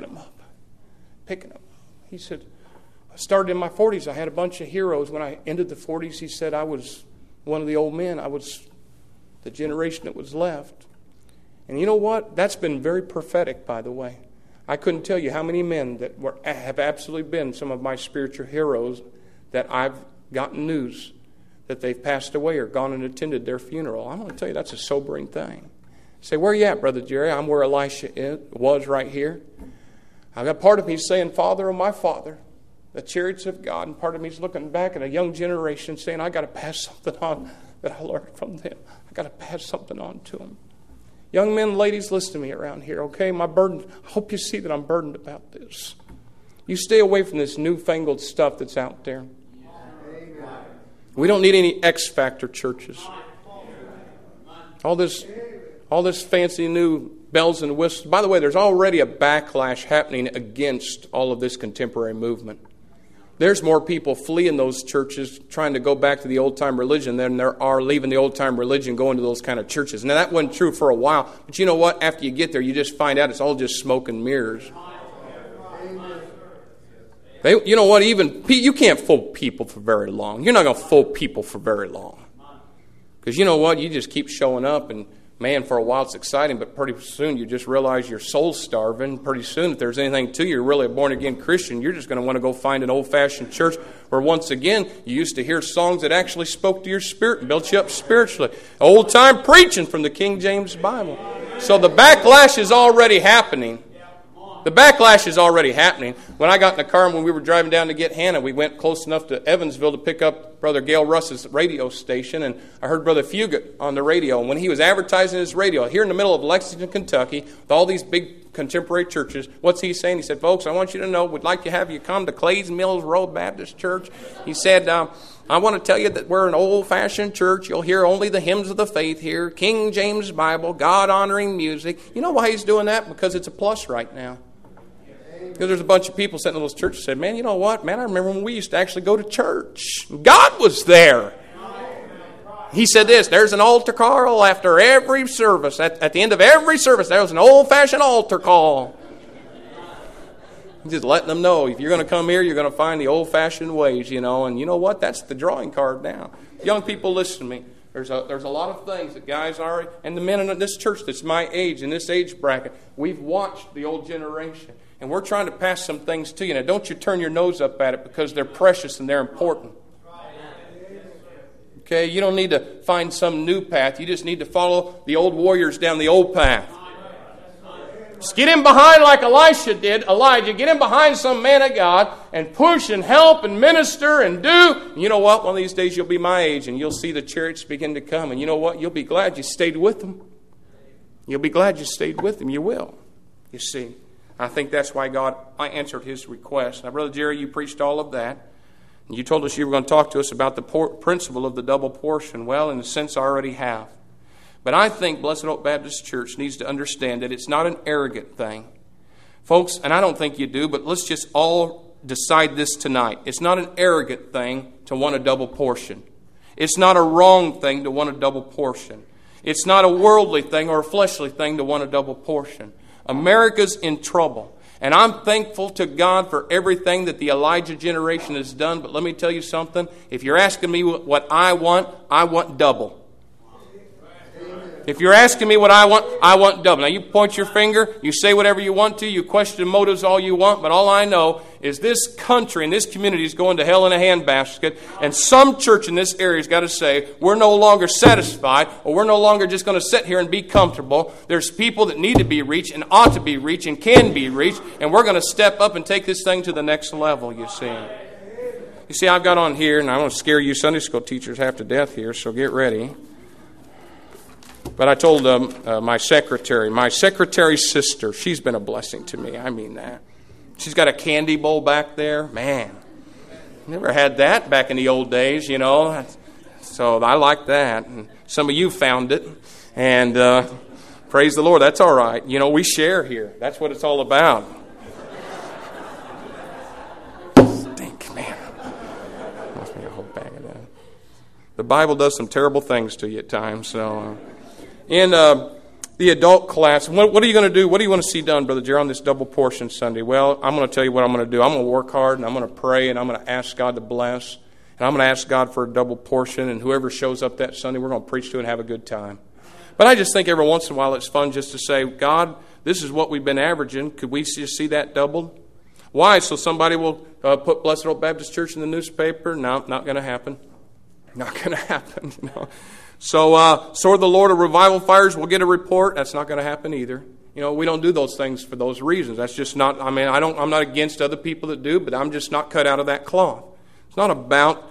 He said, "I started in my 40s. I had a bunch of heroes. When I ended the 40s, he said, I was one of the old men. I was the generation that was left." And you know what? That's been very prophetic, by the way. I couldn't tell you how many men that have absolutely been some of my spiritual heroes that I've gotten news that they've passed away or gone and attended their funeral. I'm going to tell you, that's a sobering thing. You say, "Where are you at, Brother Jerry?" I'm where Elisha was, right here. I've got part of me saying, "Father, oh my Father, the chariots of God." And part of me is looking back at a young generation saying, "I got to pass something on that I learned from them. I got to pass something on to them." Young men and ladies, listen to me around here, okay? My burden, I hope you see that I'm burdened about this. You stay away from this newfangled stuff that's out there. We don't need any X Factor churches. All this fancy new bells and whistles. By the way, there's already a backlash happening against all of this contemporary movement. There's more people fleeing those churches trying to go back to the old-time religion than there are leaving the old-time religion going to those kind of churches. Now, that wasn't true for a while. But you know what? After you get there, you just find out it's all just smoke and mirrors. You know what? Even you can't fool people for very long. You're not going to fool people for very long. Because you know what? You just keep showing up, and man, for a while it's exciting, but pretty soon you just realize your soul's starving. Pretty soon, if there's anything to you, you're really a born-again Christian, you're just going to want to go find an old-fashioned church where once again you used to hear songs that actually spoke to your spirit and built you up spiritually. Old-time preaching from the King James Bible. So the backlash is already happening. The backlash is already happening. When I got in the car and when we were driving down to get Hannah, we went close enough to Evansville to pick up Brother Gail Russ's radio station, and I heard Brother Fugit on the radio. And when he was advertising his radio here in the middle of Lexington, Kentucky, with all these big contemporary churches, what's he saying? He said, "Folks, I want you to know, we'd like to have you come to Clays Mills Road Baptist Church." He said, "I want to tell you that we're an old-fashioned church. You'll hear only the hymns of the faith here, King James Bible, God-honoring music." You know why he's doing that? Because it's a plus right now. Because there's a bunch of people sitting in those churches said, "Man, you know what? Man, I remember when we used to actually go to church. God was there." He said this, "There's an altar call after every service. At the end of every service, there was an old-fashioned altar call." He's just letting them know, if you're going to come here, you're going to find the old-fashioned ways, you know. And you know what? That's the drawing card now. Young people, listen to me. There's a lot of things that guys are, and the men in this church that's my age, in this age bracket, we've watched the old generation. And we're trying to pass some things to you. Now, don't you turn your nose up at it, because they're precious and they're important. Okay, you don't need to find some new path. You just need to follow the old warriors down the old path. Just get in behind like Elijah did. Elijah, get in behind some man of God and push and help and minister and do. And you know what? One of these days you'll be my age and you'll see the chariots begin to come. And you know what? You'll be glad you stayed with them. You'll be glad you stayed with them. You will. You see. I think that's why God answered his request. Now, Brother Jerry, you preached all of that. And you told us you were going to talk to us about the principle of the double portion. Well, in a sense, I already have. But I think Blessed Hope Baptist Church needs to understand that it's not an arrogant thing. Folks, and I don't think you do, but let's just all decide this tonight. It's not an arrogant thing to want a double portion. It's not a wrong thing to want a double portion. It's not a worldly thing or a fleshly thing to want a double portion. America's in trouble. And I'm thankful to God for everything that the Elijah generation has done. But let me tell you something. If you're asking me what I want double. If you're asking me what I want double. Now you point your finger, you say whatever you want to, you question motives all you want, but all I know is this country and this community is going to hell in a handbasket, and some church in this area has got to say, we're no longer satisfied, or we're no longer just going to sit here and be comfortable. There's people that need to be reached and ought to be reached and can be reached, and we're going to step up and take this thing to the next level, you see. You see, I've got on here, and I'm going to scare you Sunday school teachers half to death here, so get ready. But I told my secretary's sister, she's been a blessing to me. I mean that. She's got a candy bowl back there. Man, never had that back in the old days, you know. So I like that. And some of you found it. And praise the Lord, that's all right. You know, we share here. That's what it's all about. Stink, man. Must be a whole bag of that. The Bible does some terrible things to you at times, so... In the adult class, what are you going to do? What do you want to see done, Brother Jerry, on this double portion Sunday? Well, I'm going to tell you what I'm going to do. I'm going to work hard, and I'm going to pray, and I'm going to ask God to bless. And I'm going to ask God for a double portion, and whoever shows up that Sunday, we're going to preach to and have a good time. But I just think every once in a while it's fun just to say, God, this is what we've been averaging. Could we just see that doubled? Why? So somebody will put Blessed Hope Baptist Church in the newspaper? No, not going to happen. Not going to happen, you know. So, Sword of the Lord of Revival Fires will get a report. That's not going to happen either. You know, we don't do those things for those reasons. That's just not, I'm not against other people that do, but I'm just not cut out of that cloth. It's not about,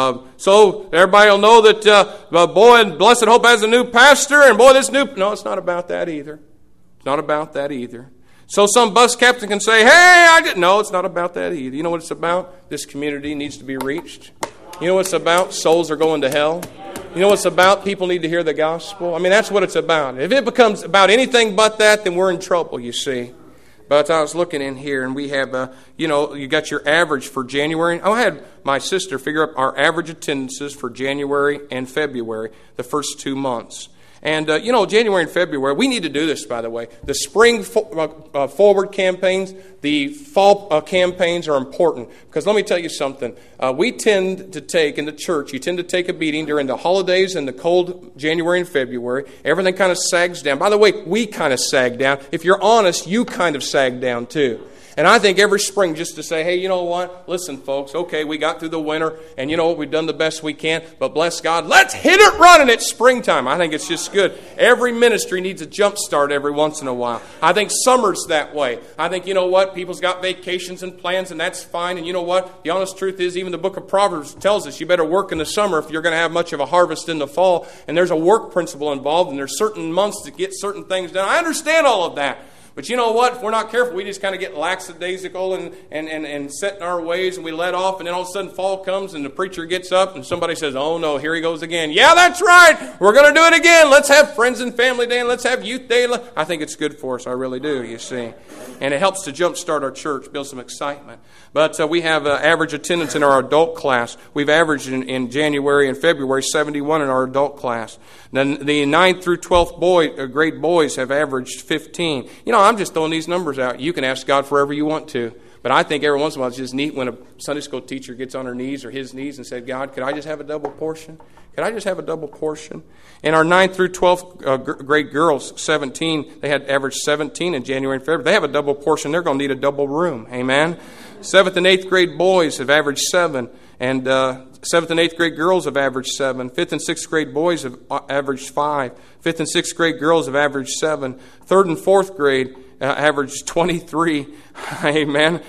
so everybody will know that, boy, Blessed Hope has a new pastor, and boy, no, it's not about that either. It's not about that either. So some bus captain can say, hey, no, it's not about that either. You know what it's about? This community needs to be reached. You know what it's about? Souls are going to hell. You know what it's about? People need to hear the gospel. I mean, that's what it's about. If it becomes about anything but that, then we're in trouble, you see. But I was looking in here, and we have, you got your average for January. I had my sister figure up our average attendances for January and February, the first 2 months. And, January and February, we need to do this, by the way. The spring forward campaigns, the fall campaigns are important. Because let me tell you something. We tend to take, in the church, you tend to take a beating during the holidays and the cold January and February. Everything kind of sags down. By the way, we kind of sag down. If you're honest, you kind of sag down too. And I think every spring just to say, hey, you know what? Listen, folks, okay, we got through the winter, and you know what? We've done the best we can, but bless God, let's hit it running at springtime. I think it's just good. Every ministry needs a jump start every once in a while. I think summer's that way. I think, you know what? People's got vacations and plans, and that's fine. And you know what? The honest truth is, even the book of Proverbs tells us you better work in the summer if you're going to have much of a harvest in the fall. And there's a work principle involved, and there's certain months to get certain things done. I understand all of that. But you know what? If we're not careful, we just kind of get lackadaisical and set in our ways, and we let off, and then all of a sudden fall comes, and the preacher gets up, and somebody says, oh no, here he goes again. Yeah, that's right. We're going to do it again. Let's have Friends and Family Day, and let's have Youth Day. I think it's good for us. I really do, you see. And it helps to jumpstart our church, build some excitement. But we have average attendance in our adult class. We've averaged in January and February 71 in our adult class. Then the 9th through 12th grade boys have averaged 15. You know, I'm just throwing these numbers out. You can ask God forever you want to. But I think every once in a while it's just neat when a Sunday school teacher gets on her knees or his knees and said, God, could I just have a double portion? Could I just have a double portion? In our 9th through 12th grade girls, 17, they had averaged 17 in January and February. They have a double portion. They're going to need a double room. Amen? 7th and 8th grade boys have averaged 7. And 7th and 8th grade girls have averaged 7. 5th and 6th grade boys have averaged 5. 5th and 6th grade girls have averaged 7. 3rd and 4th grade averaged 23. Amen.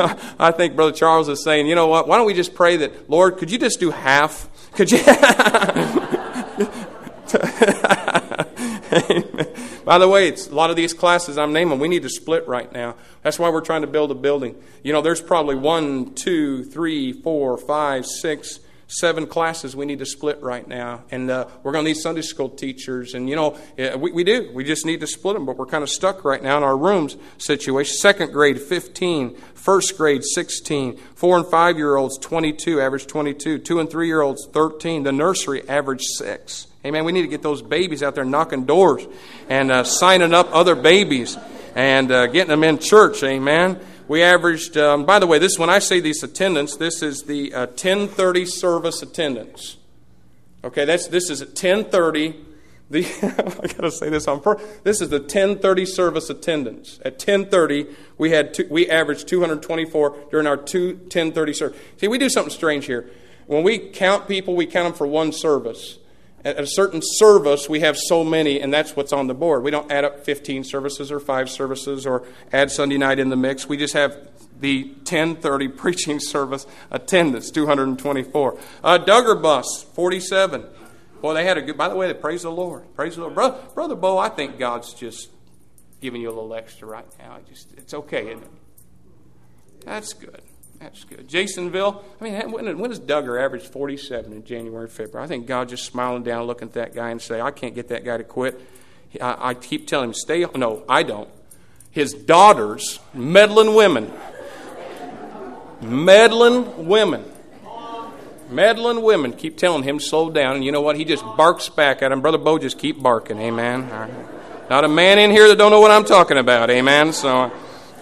I think Brother Charles is saying, you know what? Why don't we just pray that, Lord, could you just do half? Could you? By the way, it's a lot of these classes I'm naming, we need to split right now. That's why we're trying to build a building. You know, there's probably 1, 2, 3, 4, 5, 6, 7 classes we need to split right now. And we're going to need Sunday school teachers. And, we do. We just need to split them. But we're kind of stuck right now in our rooms situation. 2nd grade, 15. 1st grade, 16. 4 and 5-year-olds, 22, average 22. 2 and 3-year-olds, 13. The nursery, average 6. Amen. We need to get those babies out there knocking doors and signing up other babies and getting them in church. Amen. We averaged, by the way, when I say these attendance, this is the 10:30 service attendance. Okay, this is at 10:30. I got to say this on purpose. This is the 10:30 service attendance. At 10:30, we averaged 224 during our 10:30 service. See, we do something strange here. When we count people, we count them for one service. At a certain service, we have so many, and that's what's on the board. We don't add up 15 services or 5 services or add Sunday night in the mix. We just have the 10:30 preaching service attendance, 224. Duggar bus, 47. Boy, they had a good, by the way, praise the Lord. Praise the Lord. Brother Bo, I think God's just giving you a little extra right now. It's okay, isn't it? That's good. That's good. Jasonville, when does Duggar average 47 in January, February? I think God just smiling down, looking at that guy and say, I can't get that guy to quit. I keep telling him, stay. No, I don't. His daughters, meddling women. Meddling women keep telling him, slow down. And you know what? He just barks back at him. Brother Bo, just keep barking. Amen. All right. Not a man in here that don't know what I'm talking about. Amen. So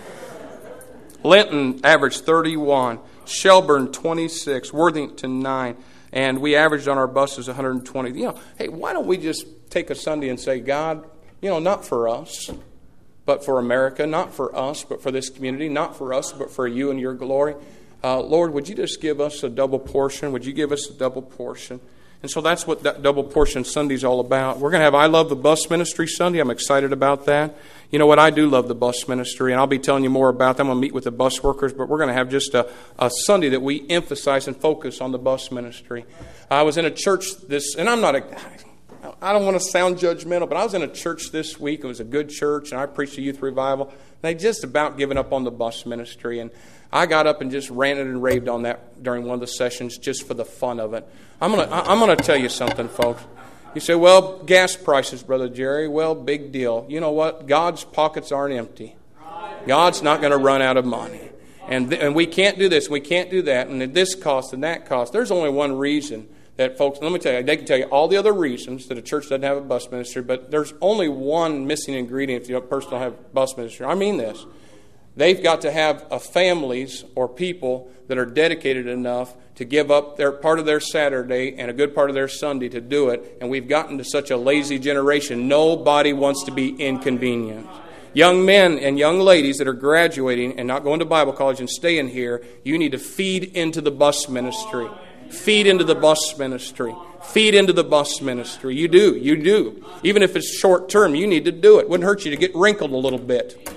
Linton averaged 31, Shelburne 26, Worthington 9, and we averaged on our buses 120. Hey, why don't we just take a Sunday and say, God, not for us, but for America, not for us, but for this community, not for us, but for you and your glory. Lord, would you just give us a double portion? Would you give us a double portion? And so that's what that double portion Sunday is all about. We're going to have I Love the Bus Ministry Sunday. I'm excited about that. You know what? I do love the bus ministry, and I'll be telling you more about them. I'm going to meet with the bus workers, but we're going to have just a Sunday that we emphasize and focus on the bus ministry. I was in a church and I don't want to sound judgmental, but I was in a church this week. It was a good church, and I preached a youth revival. They just about given up on the bus ministry, and I got up and just ranted and raved on that during one of the sessions just for the fun of it. I'm gonna tell you something, folks. You say, well, gas prices, Brother Jerry. Well, big deal. You know what? God's pockets aren't empty. God's not going to run out of money. And we can't do this, we can't do that, and this cost and that cost. There's only one reason that, folks, let me tell you, they can tell you all the other reasons that a church doesn't have a bus ministry, but there's only one missing ingredient if a person don't have a bus ministry. I mean this. They've got to have families or people that are dedicated enough to give up their part of their Saturday and a good part of their Sunday to do it. And we've gotten to such a lazy generation. Nobody wants to be inconvenienced. Young men and young ladies that are graduating and not going to Bible college and staying here, you need to feed into the bus ministry. Feed into the bus ministry. Feed into the bus ministry. You do. Even if it's short term, you need to do it. Wouldn't hurt you to get wrinkled a little bit.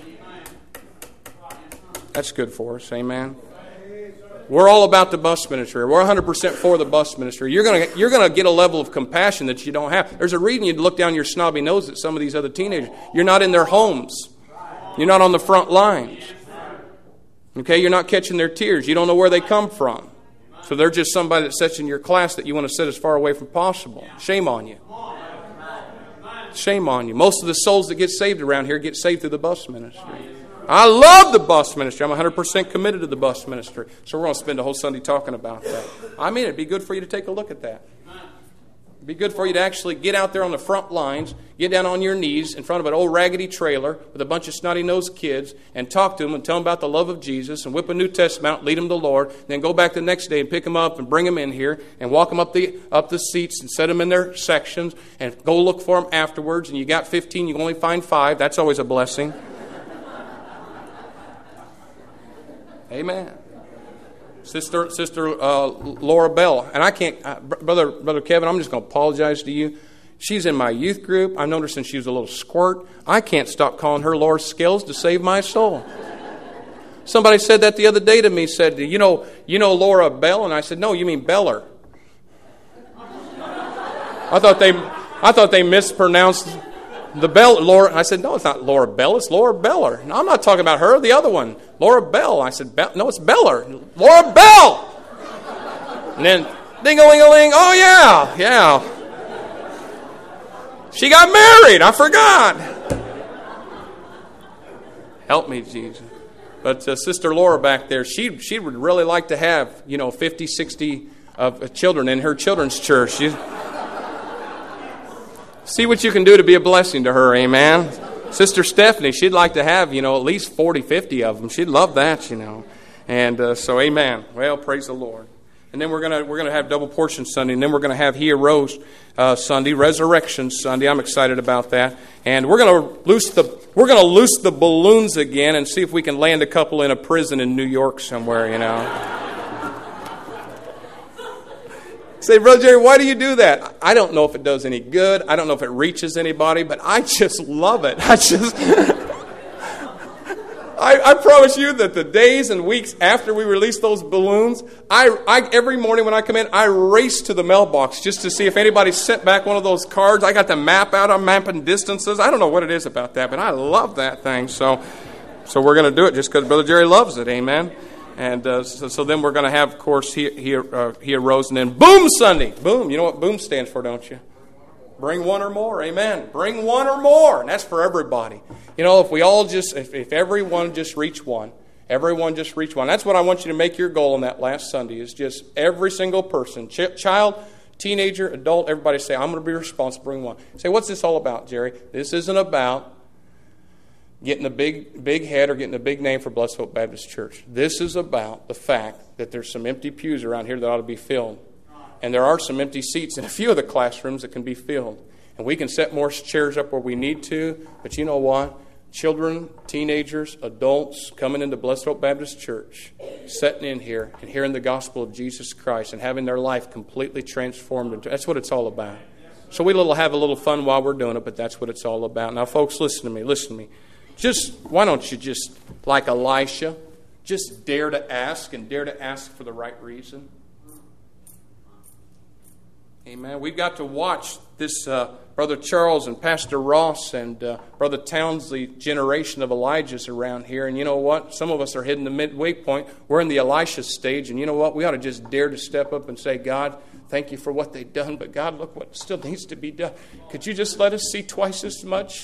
That's good for us. Amen. We're all about the bus ministry. We're 100% for the bus ministry. You're going to get a level of compassion that you don't have. There's a reason you look down your snobby nose at some of these other teenagers. You're not in their homes. You're not on the front lines. Okay, you're not catching their tears. You don't know where they come from. So they're just somebody that sits in your class that you want to sit as far away from possible. Shame on you. Shame on you. Most of the souls that get saved around here get saved through the bus ministry. I love the bus ministry. I'm 100% committed to the bus ministry. So we're going to spend a whole Sunday talking about that. I mean, it'd be good for you to take a look at that. It'd be good for you to actually get out there on the front lines, get down on your knees in front of an old raggedy trailer with a bunch of snotty-nosed kids and talk to them and tell them about the love of Jesus and whip a New Testament out, lead them to the Lord, and then go back the next day and pick them up and bring them in here and walk them up the seats and set them in their sections and go look for them afterwards. And you got 15, you can only find 5. That's always a blessing. Amen. Sister Laura Bell, and I can't, Brother Kevin, I'm just going to apologize to you. She's in my youth group. I've known her since she was a little squirt. I can't stop calling her Laura Scales to save my soul. Somebody said that the other day to me, said, you know Laura Bell? And I said, no, you mean Beller. I thought they mispronounced the Bell, Laura. I said, no, it's not Laura Bell, it's Laura Beller. No, I'm not talking about her, the other one. Laura Bell. I said, no, it's Beller. Laura Bell! And then Ding-a-ling-a-ling. Oh, yeah. She got married. I forgot. Help me, Jesus. But Sister Laura back there, she would really like to have, 50, 60 children in her children's church. See what you can do to be a blessing to her, amen? Sister Stephanie, she'd like to have, at least 40, 50 of them. She'd love that, And so, amen. Well, praise the Lord. And then we're gonna have double portion Sunday, and then we're gonna have He Arose Sunday, Resurrection Sunday. I'm excited about that. And we're gonna loose the balloons again and see if we can land a couple in a prison in New York somewhere. Say, Brother Jerry, why do you do that? I don't know if it does any good. I don't know if it reaches anybody, but I just love it. I promise you that the days and weeks after we release those balloons, I every morning when I come in, I race to the mailbox just to see if anybody sent back one of those cards. I got the map out. I'm mapping distances. I don't know what it is about that, but I love that thing. So we're going to do it just because Brother Jerry loves it. Amen. And so then we're going to have, of course, He Arose, and then Boom Sunday. Boom. You know what Boom stands for, don't you? Bring one or more. Amen. Bring one or more. And that's for everybody. If everyone just reach one. Everyone just reach one. That's what I want you to make your goal on that last Sunday, is just every single person, child, teenager, adult, everybody say, I'm going to be responsible, bring one. Say, what's this all about, Jerry? This isn't about getting a big head or getting a big name for Blessed Hope Baptist Church. This is about the fact that there's some empty pews around here that ought to be filled. And there are some empty seats in a few of the classrooms that can be filled. And we can set more chairs up where we need to. But you know what? Children, teenagers, adults coming into Blessed Hope Baptist Church, sitting in here and hearing the gospel of Jesus Christ and having their life completely transformed. That's what it's all about. So we have a little fun while we're doing it, but that's what it's all about. Now, folks, listen to me. Why don't you just, like Elisha, just dare to ask, and dare to ask for the right reason? Amen. We've got to watch this Brother Charles and Pastor Ross and Brother Townsley generation of Elijahs around here. And you know what? Some of us are hitting the midway point. We're in the Elisha stage. And you know what? We ought to just dare to step up and say, God, thank you for what they've done. But God, look what still needs to be done. Could you just let us see twice as much?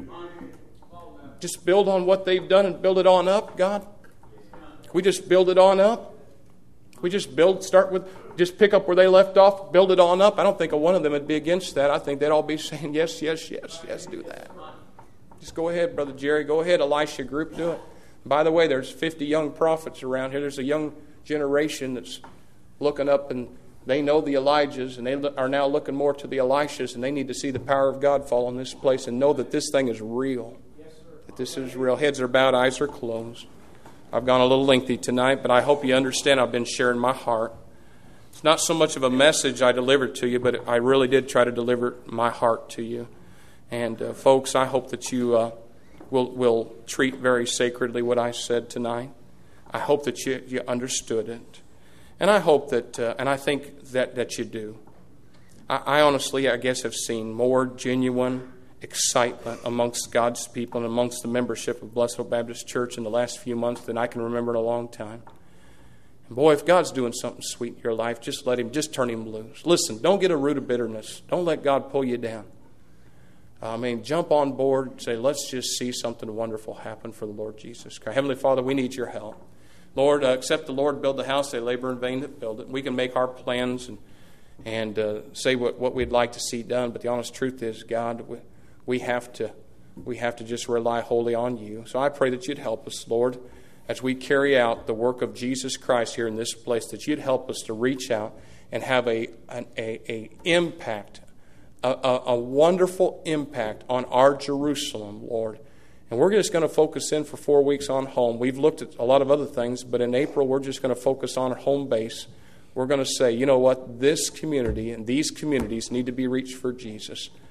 Just build on what they've done and build it on up, God. We just build it on up. We just just pick up where they left off, build it on up. I don't think one of them would be against that. I think they'd all be saying, yes, yes, yes, yes, do that. Just go ahead, Brother Jerry. Go ahead, Elisha group, do it. By the way, there's 50 young prophets around here. There's a young generation that's looking up, and they know the Elijahs, and they are now looking more to the Elishas, and they need to see the power of God fall on this place and know that this thing is real. That this is real. Heads are bowed, eyes are closed. I've gone a little lengthy tonight, but I hope you understand I've been sharing my heart. It's not so much of a message I delivered to you, but I really did try to deliver my heart to you. And folks, I hope that you will treat very sacredly what I said tonight. I hope that you understood it. And I hope that, and I think that you do. I honestly, I guess, have seen more genuine excitement amongst God's people and amongst the membership of Blessed Hope Baptist Church in the last few months than I can remember in a long time. And boy, if God's doing something sweet in your life, just turn Him loose. Listen, don't get a root of bitterness. Don't let God pull you down. Jump on board, say, let's just see something wonderful happen for the Lord Jesus Christ. Heavenly Father, we need your help. Lord, except the Lord build the house, they labor in vain that build it. We can make our plans and say what we'd like to see done, but the honest truth is, God, we have to just rely wholly on you. So I pray that you'd help us, Lord, as we carry out the work of Jesus Christ here in this place, that you'd help us to reach out and have an impact, a wonderful impact on our Jerusalem, Lord. And we're just going to focus in for 4 weeks on home. We've looked at a lot of other things, but in April we're just going to focus on home base. We're going to say, you know what, this community and these communities need to be reached for Jesus.